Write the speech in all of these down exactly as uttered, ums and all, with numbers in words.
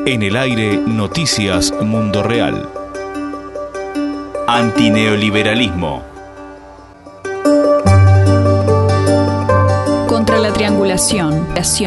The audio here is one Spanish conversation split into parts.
En el aire, Noticias Mundo Real. Antineoliberalismo. Contra la triangulación.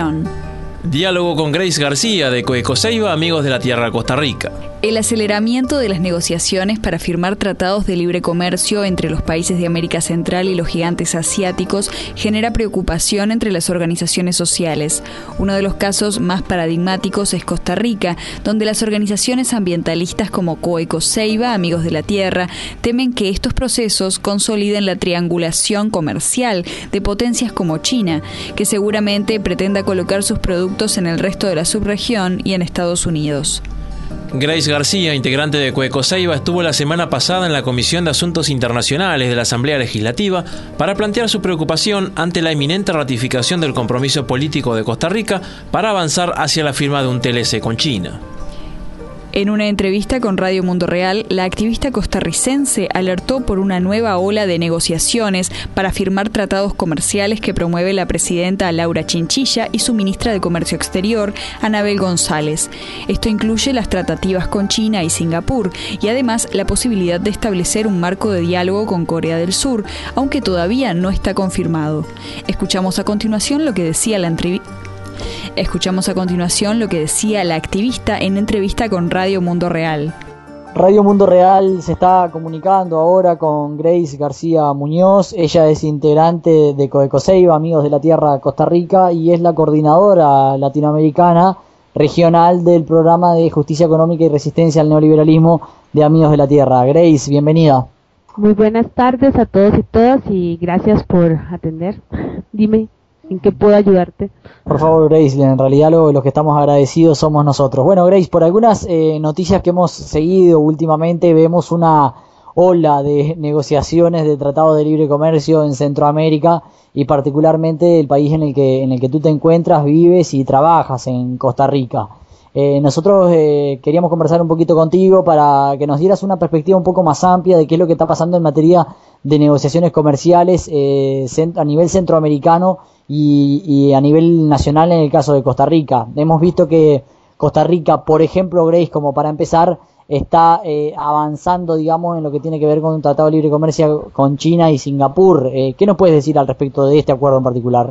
Diálogo con Grace García de Coecoseiba, Amigos de la Tierra, Costa Rica. El aceleramiento de las negociaciones para firmar tratados de libre comercio entre los países de América Central y los gigantes asiáticos genera preocupación entre las organizaciones sociales. Uno de los casos más paradigmáticos es Costa Rica, donde las organizaciones ambientalistas como Coecoseiba, Amigos de la Tierra, temen que estos procesos consoliden la triangulación comercial de potencias como China, que seguramente pretenda colocar sus productos en el resto de la subregión y en Estados Unidos. Grace García, integrante de Coecoseiba, estuvo la semana pasada en la Comisión de Asuntos Internacionales de la Asamblea Legislativa para plantear su preocupación ante la inminente ratificación del compromiso político de Costa Rica para avanzar hacia la firma de un T L C con China. En una entrevista con Radio Mundo Real, la activista costarricense alertó por una nueva ola de negociaciones para firmar tratados comerciales que promueve la presidenta Laura Chinchilla y su ministra de Comercio Exterior, Anabel González. Esto incluye las tratativas con China y Singapur y además la posibilidad de establecer un marco de diálogo con Corea del Sur, aunque todavía no está confirmado. Escuchamos a continuación lo que decía la entrevista. Escuchamos a continuación lo que decía la activista en entrevista con Radio Mundo Real. Radio Mundo Real se está comunicando ahora con Grace García Muñoz. Ella es integrante de Coecoseiba, Amigos de la Tierra, Costa Rica, y es la coordinadora latinoamericana regional del programa de justicia económica y resistencia al neoliberalismo de Amigos de la Tierra. Grace, bienvenida. Muy buenas tardes a todos y todas y gracias por atender. Dime, ¿en qué puedo ayudarte? Por favor, Grace, en realidad lo, los que estamos agradecidos somos nosotros. Bueno, Grace, por algunas eh, noticias que hemos seguido últimamente, vemos una ola de negociaciones de tratado de libre comercio en Centroamérica y particularmente el país en el que, en el que tú te encuentras, vives y trabajas, en Costa Rica. Eh, nosotros eh, queríamos conversar un poquito contigo para que nos dieras una perspectiva un poco más amplia de qué es lo que está pasando en materia de negociaciones comerciales eh, a nivel centroamericano y, y a nivel nacional en el caso de Costa Rica. Hemos visto que Costa Rica, por ejemplo, Grace, como para empezar, está eh, avanzando, digamos, en lo que tiene que ver con un tratado de libre comercio con China y Singapur. Eh, ¿Qué nos puedes decir al respecto de este acuerdo en particular?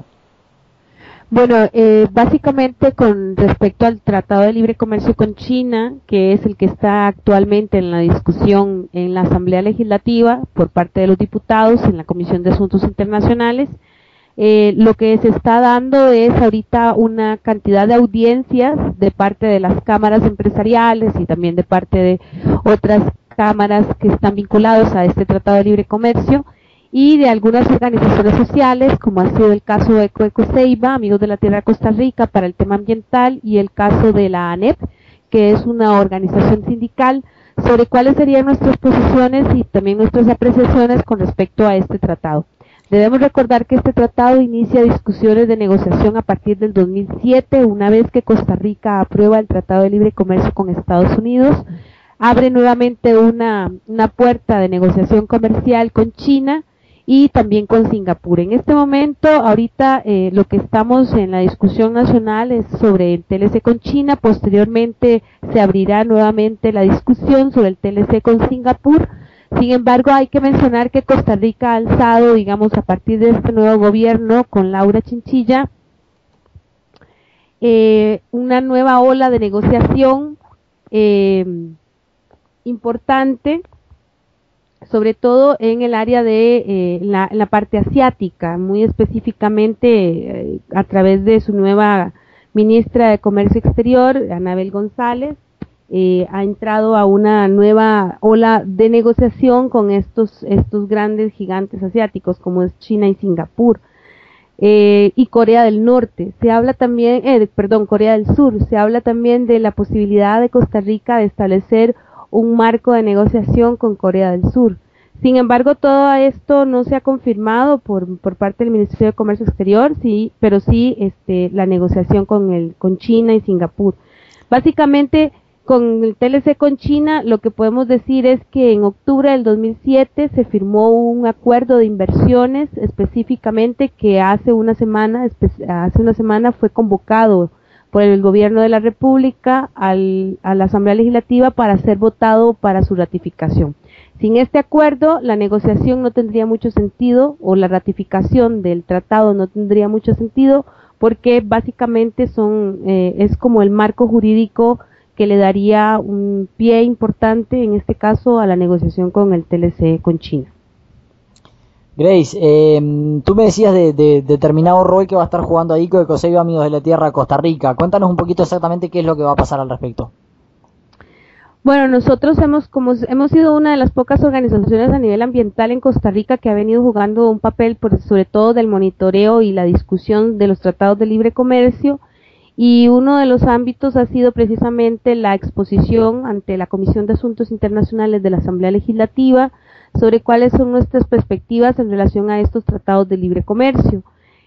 Bueno, eh, básicamente con respecto al Tratado de Libre Comercio con China, que es el que está actualmente en la discusión en la Asamblea Legislativa por parte de los diputados en la Comisión de Asuntos Internacionales, eh, lo que se está dando es ahorita una cantidad de audiencias de parte de las cámaras empresariales y también de parte de otras cámaras que están vinculadas a este Tratado de Libre Comercio, y de algunas organizaciones sociales, como ha sido el caso de Coecoseiba, Amigos de la Tierra de Costa Rica, para el tema ambiental, y el caso de la ANEP, que es una organización sindical, sobre cuáles serían nuestras posiciones y también nuestras apreciaciones con respecto a este tratado. Debemos recordar que este tratado inicia discusiones de negociación a partir del dos mil siete, una vez que Costa Rica aprueba el Tratado de Libre Comercio con Estados Unidos, abre nuevamente una, una puerta de negociación comercial con China, y también con Singapur. En este momento, ahorita eh, lo que estamos en la discusión nacional es sobre el T L C con China. Posteriormente se abrirá nuevamente la discusión sobre el T L C con Singapur. Sin embargo, hay que mencionar que Costa Rica ha alzado, digamos, a partir de este nuevo gobierno con Laura Chinchilla, eh, una nueva ola de negociación eh, importante, sobre todo en el área de eh, la, la parte asiática, muy específicamente eh, a través de su nueva ministra de Comercio Exterior, Anabel González, eh, ha entrado a una nueva ola de negociación con estos, estos grandes gigantes asiáticos como es China y Singapur, eh, y Corea del Norte. Se habla también, eh, perdón, Corea del Sur, se habla también de la posibilidad de Costa Rica de establecer un marco de negociación con Corea del Sur. Sin embargo, todo esto no se ha confirmado por, por parte del Ministerio de Comercio Exterior, sí, pero sí este, la negociación con, el, con China y Singapur. Básicamente, con el T L C con China, lo que podemos decir es que en octubre del dos mil siete se firmó un acuerdo de inversiones, específicamente que hace una semana, hace una semana fue convocado por el Gobierno de la República al, a la Asamblea Legislativa para ser votado para su ratificación. Sin este acuerdo, la negociación no tendría mucho sentido, o la ratificación del tratado no tendría mucho sentido, porque básicamente son eh, es como el marco jurídico que le daría un pie importante, en este caso, a la negociación con el T L C con China. Grace, eh, tú me decías de, de determinado rol que va a estar jugando ahí con Ecoseiba Amigos de la Tierra Costa Rica. Cuéntanos un poquito exactamente qué es lo que va a pasar al respecto. Bueno, nosotros hemos como hemos sido una de las pocas organizaciones a nivel ambiental en Costa Rica que ha venido jugando un papel, por, sobre todo del monitoreo y la discusión de los tratados de libre comercio, y uno de los ámbitos ha sido precisamente la exposición ante la Comisión de Asuntos Internacionales de la Asamblea Legislativa sobre cuáles son nuestras perspectivas en relación a estos tratados de libre comercio.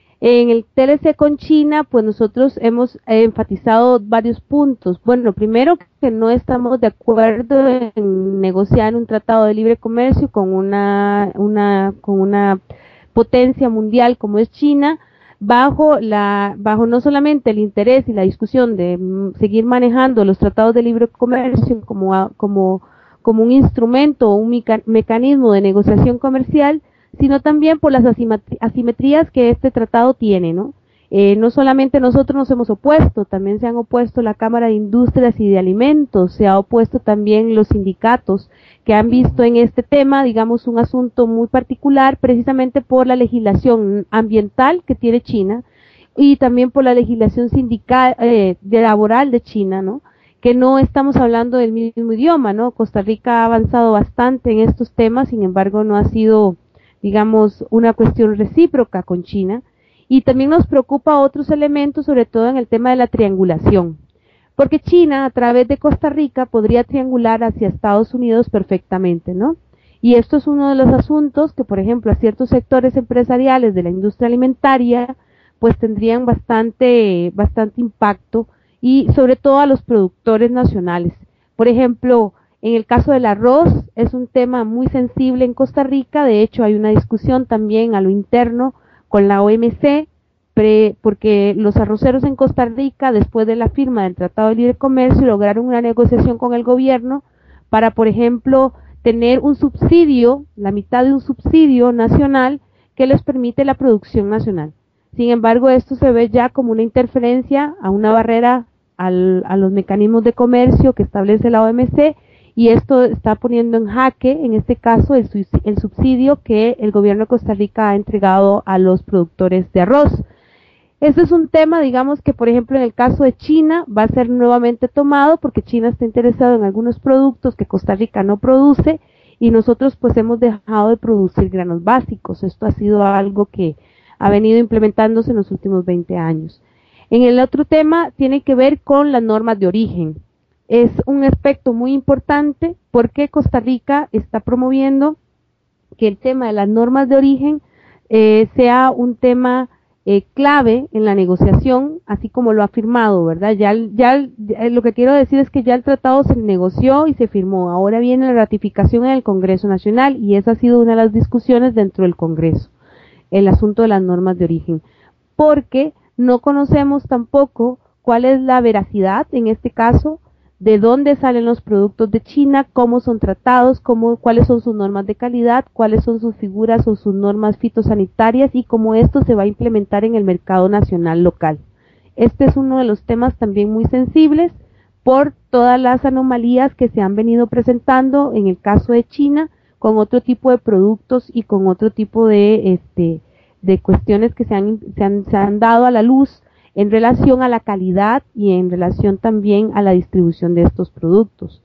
En el T L C con China, pues nosotros hemos enfatizado varios puntos. Bueno, primero, que no estamos de acuerdo en negociar un tratado de libre comercio con una, una, con una potencia mundial como es China, bajo la, bajo no solamente el interés y la discusión de seguir manejando los tratados de libre comercio como, como como un instrumento o un meca mecanismo de negociación comercial, sino también por las asimetrías que este tratado tiene, ¿no? Eh, no solamente nosotros nos hemos opuesto, también se han opuesto la Cámara de Industrias y de Alimentos, se ha opuesto también los sindicatos que han visto en este tema, digamos, un asunto muy particular, precisamente por la legislación ambiental que tiene China y también por la legislación sindical, eh, de laboral de China, ¿no? Que no estamos hablando del mismo idioma, ¿no? Costa Rica ha avanzado bastante en estos temas, sin embargo no ha sido, digamos, una cuestión recíproca con China, y también nos preocupa otros elementos, sobre todo en el tema de la triangulación, porque China a través de Costa Rica podría triangular hacia Estados Unidos perfectamente, ¿no? Y esto es uno de los asuntos que, por ejemplo, a ciertos sectores empresariales de la industria alimentaria, pues tendrían bastante, bastante impacto, y sobre todo a los productores nacionales. Por ejemplo, en el caso del arroz, es un tema muy sensible en Costa Rica, de hecho hay una discusión también a lo interno con la O M C, pre, porque los arroceros en Costa Rica, después de la firma del Tratado de Libre Comercio, lograron una negociación con el gobierno para, por ejemplo, tener un subsidio, la mitad de un subsidio nacional que les permite la producción nacional. Sin embargo, esto se ve ya como una interferencia a una barrera al, a los mecanismos de comercio que establece la O M C, y esto está poniendo en jaque, en este caso, el, el subsidio que el gobierno de Costa Rica ha entregado a los productores de arroz. Este es un tema, digamos, que por ejemplo en el caso de China va a ser nuevamente tomado, porque China está interesado en algunos productos que Costa Rica no produce, y nosotros pues hemos dejado de producir granos básicos. Esto ha sido algo que ha venido implementándose en los últimos veinte años. En el otro tema tiene que ver con las normas de origen. Es un aspecto muy importante porque Costa Rica está promoviendo que el tema de las normas de origen eh, sea un tema eh, clave en la negociación, así como lo ha firmado, ¿verdad? Ya, ya, ya lo que quiero decir es que ya el tratado se negoció y se firmó. Ahora viene la ratificación en el Congreso Nacional, y esa ha sido una de las discusiones dentro del Congreso, el asunto de las normas de origen, porque no conocemos tampoco cuál es la veracidad, en este caso, de dónde salen los productos de China, cómo son tratados, cómo, cuáles son sus normas de calidad, cuáles son sus figuras o sus normas fitosanitarias, y cómo esto se va a implementar en el mercado nacional local. Este es uno de los temas también muy sensibles por todas las anomalías que se han venido presentando en el caso de China, con otro tipo de productos y con otro tipo de, este, de cuestiones que se han, se han, se han dado a la luz en relación a la calidad y en relación también a la distribución de estos productos.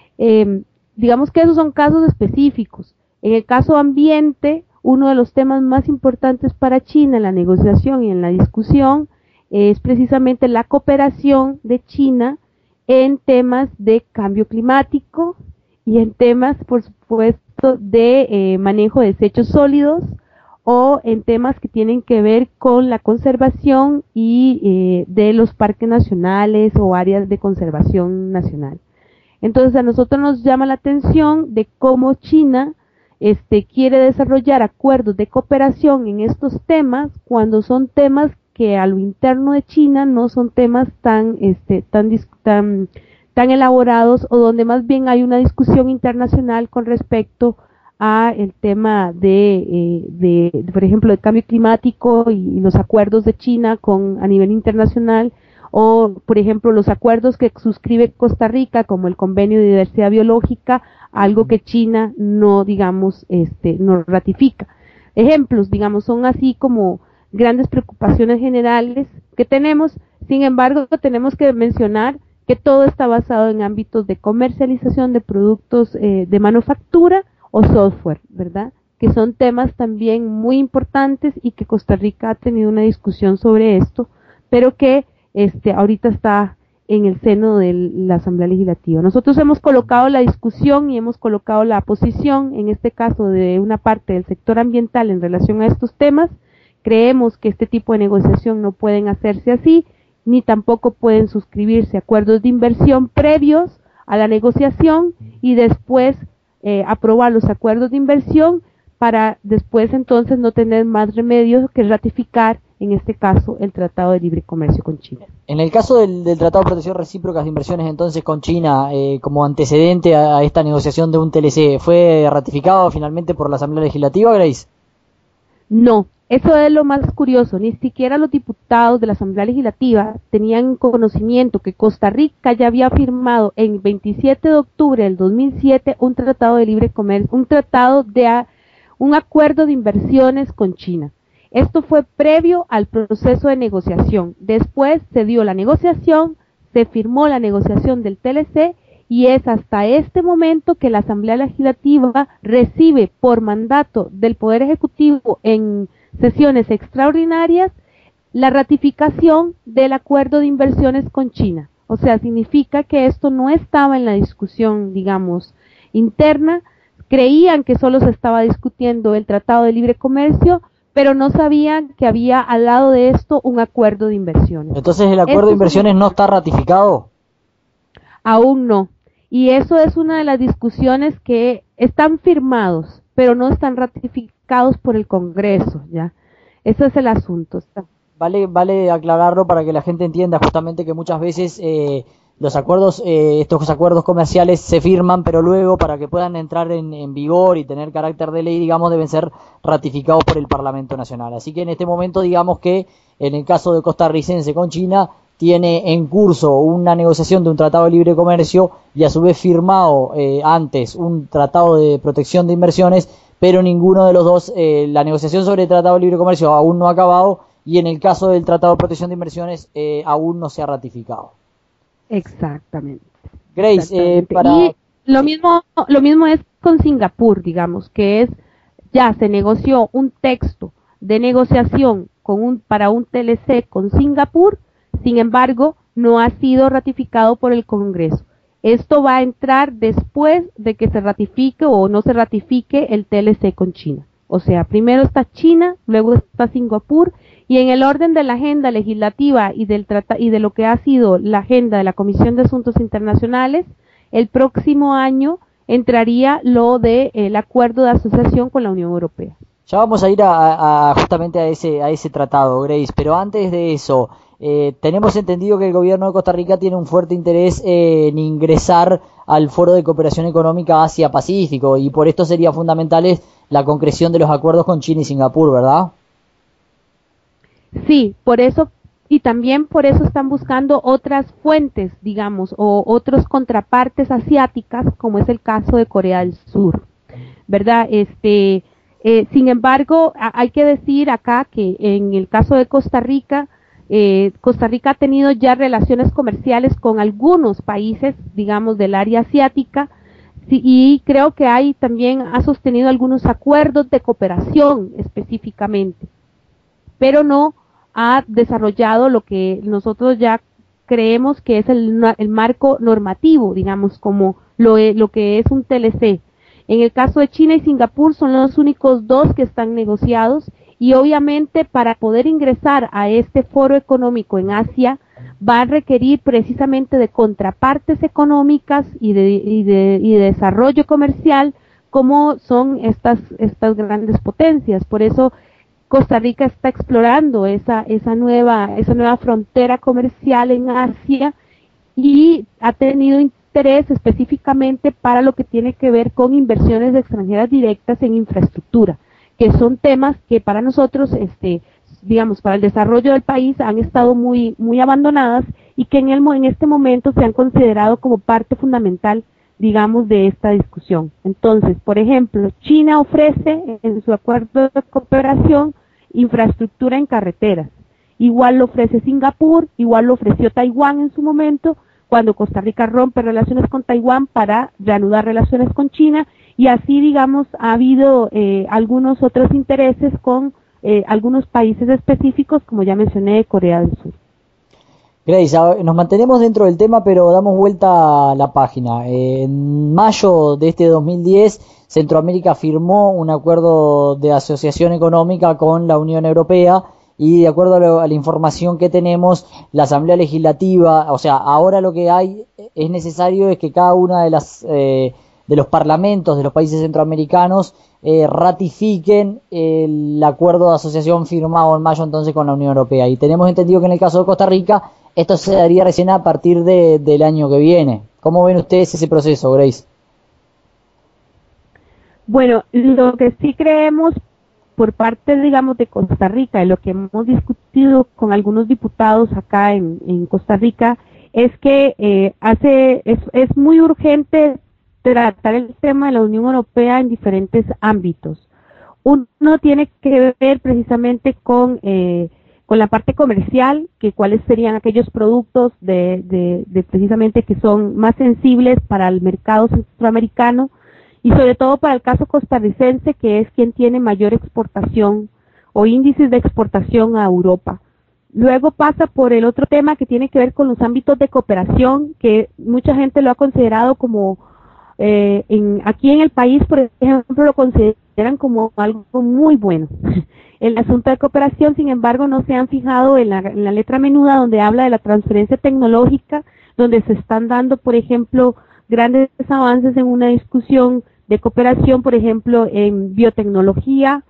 Eh, digamos que esos son casos específicos. En el caso ambiente, uno de los temas más importantes para China en la negociación y en la discusión es precisamente la cooperación de China en temas de cambio climático y en temas, por supuesto, de eh, manejo de desechos sólidos, o en temas que tienen que ver con la conservación y eh, de los parques nacionales o áreas de conservación nacional. Entonces a nosotros nos llama la atención de cómo China este, quiere desarrollar acuerdos de cooperación en estos temas, cuando son temas que a lo interno de China no son temas tan, este, tan, tan, tan elaborados, o donde más bien hay una discusión internacional con respecto a el tema de, eh, de, de, por ejemplo, el cambio climático y, y los acuerdos de China con a nivel internacional, o, por ejemplo, los acuerdos que suscribe Costa Rica, como el Convenio de Diversidad Biológica, algo que China no, digamos, este, no ratifica. Ejemplos, digamos, son así como grandes preocupaciones generales que tenemos. Sin embargo, tenemos que mencionar que todo está basado en ámbitos de comercialización de productos eh, de manufactura o software, ¿verdad? Que son temas también muy importantes y que Costa Rica ha tenido una discusión sobre esto, pero que este ahorita está en el seno de la Asamblea Legislativa. Nosotros hemos colocado la discusión y hemos colocado la posición, en este caso de una parte del sector ambiental en relación a estos temas. Creemos que este tipo de negociación no pueden hacerse así, ni tampoco pueden suscribirse acuerdos de inversión previos a la negociación y después eh, aprobar los acuerdos de inversión para después entonces no tener más remedio que ratificar, en este caso, el Tratado de Libre Comercio con China. En el caso del, del Tratado de Protección Recíproca de Inversiones entonces con China, eh, como antecedente a, a esta negociación de un T L C, ¿fue ratificado finalmente por la Asamblea Legislativa, Grace? No, eso es lo más curioso, ni siquiera los diputados de la Asamblea Legislativa tenían conocimiento que Costa Rica ya había firmado en veintisiete de octubre del dos mil siete un Tratado de Libre Comercio, un tratado de a, un acuerdo de inversiones con China. Esto fue previo al proceso de negociación. Después se dio la negociación, se firmó la negociación del T L C y es hasta este momento que la Asamblea Legislativa recibe por mandato del Poder Ejecutivo en sesiones extraordinarias la ratificación del acuerdo de inversiones con China. O sea, significa que esto no estaba en la discusión, digamos, interna. Creían que solo se estaba discutiendo el Tratado de Libre Comercio, pero no sabían que había al lado de esto un acuerdo de inversiones. Entonces, ¿el acuerdo de inversiones no está ratificado? Aún no. Y eso es una de las discusiones que están firmados, pero no están ratificados por el Congreso, ¿ya? Ese es el asunto. Vale, vale aclararlo para que la gente entienda justamente que muchas veces eh, los acuerdos, eh, estos acuerdos comerciales se firman, pero luego para que puedan entrar en, en vigor y tener carácter de ley, digamos, deben ser ratificados por el Parlamento Nacional. Así que en este momento, digamos que en el caso de costarricense con China, tiene en curso una negociación de un tratado de libre comercio y a su vez firmado eh, antes un tratado de protección de inversiones, pero ninguno de los dos, eh, la negociación sobre el tratado de libre comercio aún no ha acabado y en el caso del tratado de protección de inversiones eh, aún no se ha ratificado. Exactamente. Grace, Exactamente. Eh, para... Y lo mismo, lo mismo es con Singapur, digamos, que es, ya se negoció un texto de negociación con un, para un T L C con Singapur, sin embargo, no ha sido ratificado por el Congreso. Esto va a entrar después de que se ratifique o no se ratifique el T L C con China. O sea, primero está China, luego está Singapur, y en el orden de la agenda legislativa y del trata y de lo que ha sido la agenda de la Comisión de Asuntos Internacionales, el próximo año entraría lo de el acuerdo de asociación con la Unión Europea. Ya vamos a ir a, a justamente a ese a ese tratado, Grace, pero antes de eso, eh, tenemos entendido que el gobierno de Costa Rica tiene un fuerte interés eh, en ingresar al Foro de Cooperación Económica Asia-Pacífico y por esto sería fundamental la concreción de los acuerdos con China y Singapur, ¿verdad? Sí, por eso, y también por eso están buscando otras fuentes, digamos, o otros contrapartes asiáticas, como es el caso de Corea del Sur, ¿verdad? Este, eh, sin embargo, a, hay que decir acá que en el caso de Costa Rica, eh, Costa Rica ha tenido ya relaciones comerciales con algunos países, digamos, del área asiática, sí, y creo que hay también, ha sostenido algunos acuerdos de cooperación específicamente, pero no ha desarrollado lo que nosotros ya creemos que es el, el marco normativo, digamos, como lo, lo que es un T L C. En el caso de China y Singapur son los únicos dos que están negociados y obviamente para poder ingresar a este foro económico en Asia va a requerir precisamente de contrapartes económicas y de, y de, y de desarrollo comercial como son estas, estas grandes potencias. Por eso Costa Rica está explorando esa, esa nueva, esa nueva frontera comercial en Asia y ha tenido interés específicamente para lo que tiene que ver con inversiones extranjeras directas en infraestructura, que son temas que para nosotros, este, digamos, para el desarrollo del país han estado muy, muy abandonadas y que en, el, en este momento se han considerado como parte fundamental, digamos, de esta discusión. Entonces, por ejemplo, China ofrece en su acuerdo de cooperación infraestructura en carreteras. Igual lo ofrece Singapur, igual lo ofreció Taiwán en su momento, cuando Costa Rica rompe relaciones con Taiwán para reanudar relaciones con China, y así, digamos, ha habido eh, algunos otros intereses con eh, algunos países específicos, como ya mencioné, Corea del Sur. Grace, nos mantenemos dentro del tema, pero damos vuelta a la página. En mayo de este dos mil diez, Centroamérica firmó un acuerdo de asociación económica con la Unión Europea y de acuerdo a, lo, a la información que tenemos, la Asamblea Legislativa, o sea, ahora lo que hay es necesario es que cada una de las eh, de los parlamentos de los países centroamericanos eh, ratifiquen el acuerdo de asociación firmado en mayo entonces con la Unión Europea. Y tenemos entendido que en el caso de Costa Rica esto se daría recién a partir de, del año que viene. ¿Cómo ven ustedes ese proceso, Grace? Bueno, lo que sí creemos por parte, digamos, de Costa Rica, y lo que hemos discutido con algunos diputados acá en, en Costa Rica, es que eh, hace es, es muy urgente tratar el tema de la Unión Europea en diferentes ámbitos. Uno tiene que ver precisamente con eh, con la parte comercial, que cuáles serían aquellos productos de, de, de precisamente que son más sensibles para el mercado centroamericano y sobre todo para el caso costarricense, que es quien tiene mayor exportación o índices de exportación a Europa. Luego pasa por el otro tema que tiene que ver con los ámbitos de cooperación, que mucha gente lo ha considerado como, eh, en, aquí en el país, por ejemplo, lo consideran como algo muy bueno. El asunto de cooperación, sin embargo, no se han fijado en la, en la letra menuda donde habla de la transferencia tecnológica, donde se están dando, por ejemplo, grandes avances en una discusión de cooperación, por ejemplo, en biotecnología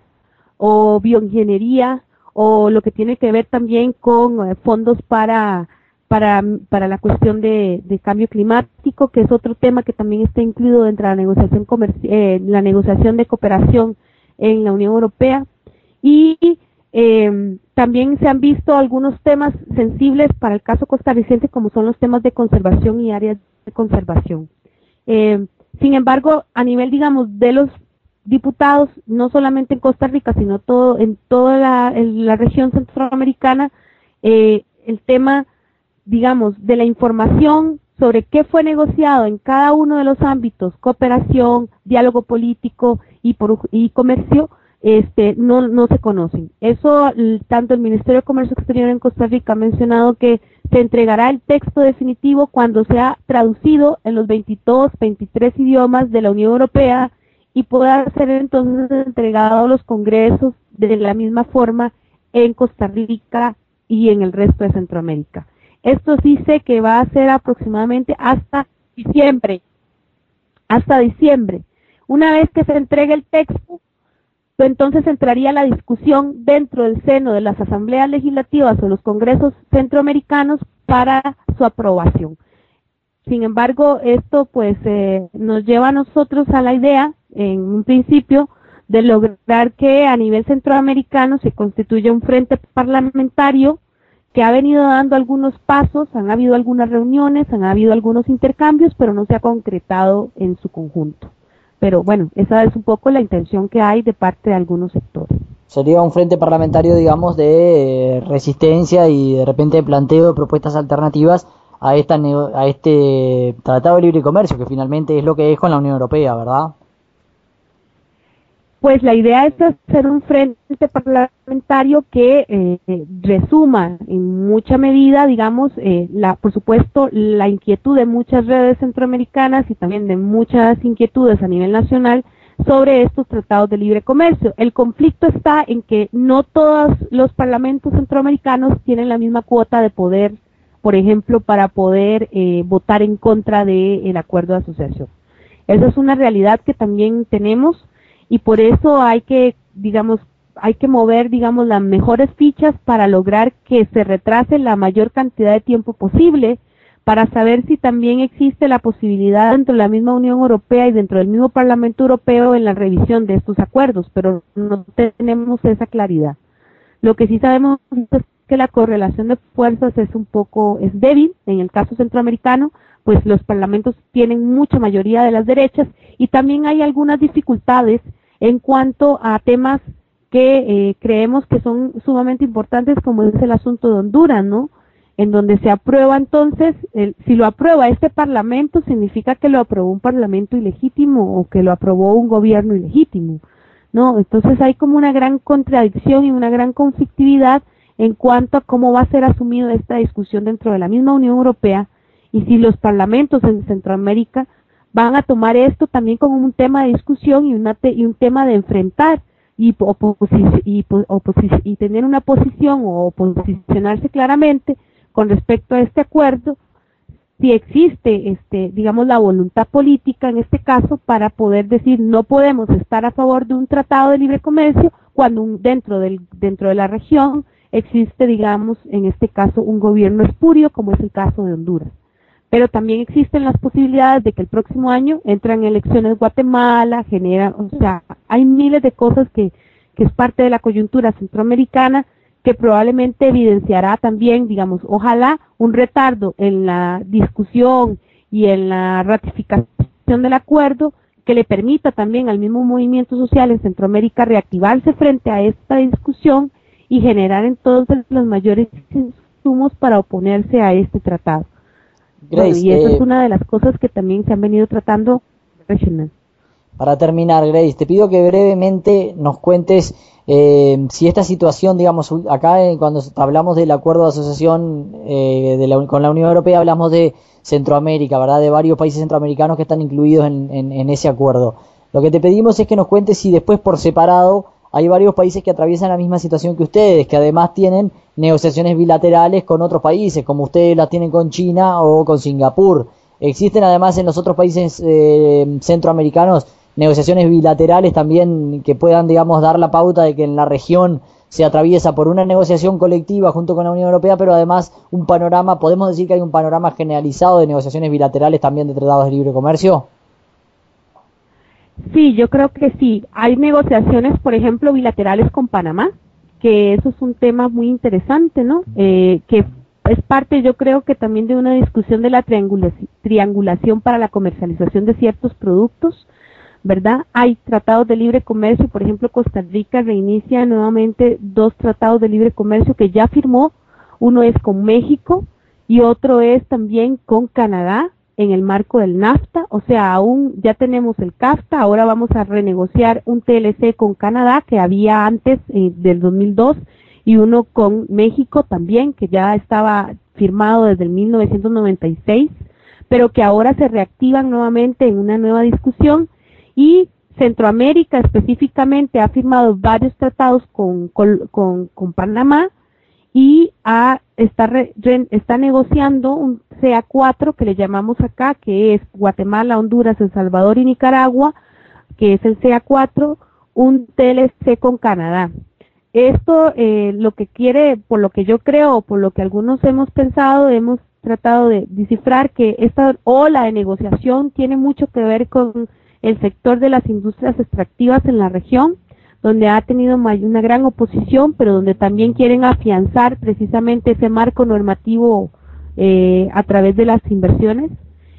o bioingeniería, o lo que tiene que ver también con eh, fondos para, para, para la cuestión de, de cambio climático, que es otro tema que también está incluido dentro de la negociación, comerci eh, la negociación de cooperación en la Unión Europea. Y eh, también se han visto algunos temas sensibles para el caso costarricense, como son los temas de conservación y áreas de conservación. Eh, sin embargo, a nivel, digamos, de los diputados, no solamente en Costa Rica, sino todo en toda la, en la región centroamericana, eh, el tema, digamos, de la información sobre qué fue negociado en cada uno de los ámbitos, cooperación, diálogo político y, por, y comercio, este no no se conocen. Eso, tanto el Ministerio de Comercio Exterior en Costa Rica ha mencionado que se entregará el texto definitivo cuando sea traducido en los veintidós, veintitrés idiomas de la Unión Europea y pueda ser entonces entregado a los congresos de la misma forma en Costa Rica y en el resto de Centroamérica. Esto dice que va a ser aproximadamente hasta diciembre, hasta diciembre. Una vez que se entregue el texto, entonces entraría la discusión dentro del seno de las asambleas legislativas o los congresos centroamericanos para su aprobación. Sin embargo, esto pues eh, nos lleva a nosotros a la idea, en un principio, de lograr que a nivel centroamericano se constituya un frente parlamentario que ha venido dando algunos pasos, han habido algunas reuniones, han habido algunos intercambios, pero no se ha concretado en su conjunto. Pero bueno, esa es un poco la intención que hay de parte de algunos sectores. Sería un frente parlamentario, digamos, de eh, resistencia y de repente planteo de propuestas alternativas a esta a este Tratado de Libre Comercio, que finalmente es lo que es con la Unión Europea, ¿verdad? Pues la idea es hacer un frente parlamentario que eh, resuma en mucha medida, digamos, eh, la, por supuesto, la inquietud de muchas redes centroamericanas y también de muchas inquietudes a nivel nacional sobre estos tratados de libre comercio. El conflicto está en que no todos los parlamentos centroamericanos tienen la misma cuota de poder, por ejemplo, para poder eh, votar en contra del acuerdo de asociación. Esa es una realidad que también tenemos. Y por eso hay que, digamos, hay que mover, digamos, las mejores fichas para lograr que se retrase la mayor cantidad de tiempo posible, para saber si también existe la posibilidad dentro de la misma Unión Europea y dentro del mismo Parlamento Europeo en la revisión de estos acuerdos, pero no tenemos esa claridad. Lo que sí sabemos es que la correlación de fuerzas es un poco, es débil. En el caso centroamericano, pues los parlamentos tienen mucha mayoría de las derechas, y también hay algunas dificultades en cuanto a temas que eh, creemos que son sumamente importantes, como es el asunto de Honduras, ¿no? En donde se aprueba entonces, el, si lo aprueba este parlamento, significa que lo aprobó un parlamento ilegítimo o que lo aprobó un gobierno ilegítimo, ¿no? Entonces hay como una gran contradicción y una gran conflictividad en cuanto a cómo va a ser asumido esta discusión dentro de la misma Unión Europea, y si los parlamentos en Centroamérica van a tomar esto también como un tema de discusión y, una te, y un tema de enfrentar y, oposi y, oposi y tener una posición o posicionarse claramente con respecto a este acuerdo, si existe, este, digamos, la voluntad política en este caso para poder decir no podemos estar a favor de un tratado de libre comercio cuando un, dentro del dentro de la región existe, digamos, en este caso un gobierno espurio, como es el caso de Honduras. Pero también existen las posibilidades de que el próximo año entran elecciones Guatemala, genera, o sea, hay miles de cosas que, que es parte de la coyuntura centroamericana, que probablemente evidenciará también, digamos, ojalá un retardo en la discusión y en la ratificación del acuerdo, que le permita también al mismo movimiento social en Centroamérica reactivarse frente a esta discusión y generar entonces los mayores insumos para oponerse a este tratado. Grace, bueno, y esa eh, es una de las cosas que también se han venido tratando regional. Para terminar, Grace, te pido que brevemente nos cuentes eh, si esta situación, digamos, acá eh, cuando hablamos del acuerdo de asociación eh, de la, con la Unión Europea, hablamos de Centroamérica, ¿verdad? De varios países centroamericanos que están incluidos en, en, en ese acuerdo. Lo que te pedimos es que nos cuentes si después por separado hay varios países que atraviesan la misma situación que ustedes, que además tienen negociaciones bilaterales con otros países, como ustedes las tienen con China o con Singapur. Existen además en los otros países eh, centroamericanos negociaciones bilaterales también que puedan, digamos, dar la pauta de que en la región se atraviesa por una negociación colectiva junto con la Unión Europea, pero además un panorama, podemos decir que hay un panorama generalizado de negociaciones bilaterales también de tratados de libre comercio. Sí, yo creo que sí. Hay negociaciones, por ejemplo, bilaterales con Panamá, que eso es un tema muy interesante, ¿no? Eh, que es parte, yo creo que también de una discusión de la triangulación, triangulación para la comercialización de ciertos productos, ¿verdad? Hay tratados de libre comercio, por ejemplo, Costa Rica reinicia nuevamente dos tratados de libre comercio que ya firmó, uno es con México y otro es también con Canadá en el marco del NAFTA, o sea, aún ya tenemos el CAFTA, ahora vamos a renegociar un T L C con Canadá que había antes eh, del dos mil dos y uno con México también, que ya estaba firmado desde el mil novecientos noventa y seis, pero que ahora se reactivan nuevamente en una nueva discusión. Y Centroamérica específicamente ha firmado varios tratados con, con, con, con Panamá y ha, está, re, re, está negociando un C A cuatro que le llamamos acá, que es Guatemala, Honduras, El Salvador y Nicaragua, que es el C A cuatro, un T L C con Canadá. Esto eh, lo que quiere, por lo que yo creo, por lo que algunos hemos pensado, hemos tratado de descifrar que esta ola de negociación tiene mucho que ver con el sector de las industrias extractivas en la región, donde ha tenido una gran oposición, pero donde también quieren afianzar precisamente ese marco normativo eh, a través de las inversiones.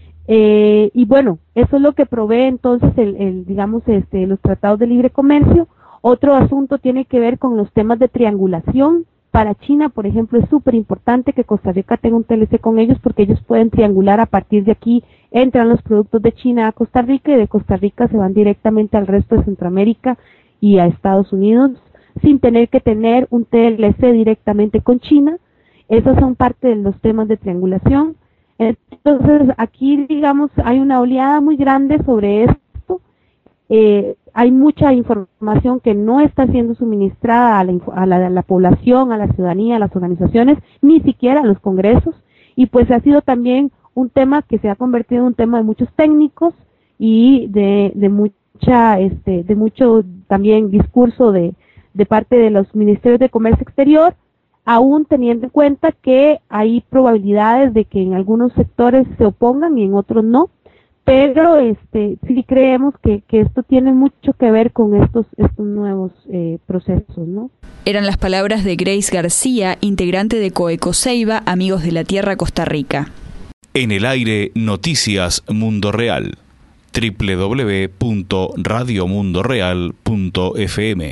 Eh, y bueno, eso es lo que provee entonces el, el digamos, este, los tratados de libre comercio. Otro asunto tiene que ver con los temas de triangulación. Para China, por ejemplo, es súper importante que Costa Rica tenga un T L C con ellos porque ellos pueden triangular a partir de aquí, entran los productos de China a Costa Rica y de Costa Rica se van directamente al resto de Centroamérica y a Estados Unidos sin tener que tener un T L C directamente con China. Esos son parte de los temas de triangulación. Entonces, aquí, digamos, hay una oleada muy grande sobre esto. Eh, hay mucha información que no está siendo suministrada a la, a, la, a la población, a la ciudadanía, a las organizaciones, ni siquiera a los congresos, y pues ha sido también un tema que se ha convertido en un tema de muchos técnicos y de, de mucha, este, de mucho también discurso de, de parte de los ministerios de Comercio Exterior, aún teniendo en cuenta que hay probabilidades de que en algunos sectores se opongan y en otros no, pero este sí creemos que, que esto tiene mucho que ver con estos, estos nuevos eh, procesos, ¿no? Eran las palabras de Grace García, integrante de Coecoseiba, Amigos de la Tierra, Costa Rica. En el aire, Noticias Mundo Real. doble u doble u doble u punto radio mundo real punto f m